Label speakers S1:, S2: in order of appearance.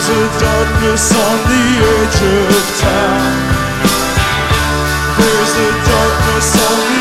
S1: a darkness on the edge of town. There's a darkness on the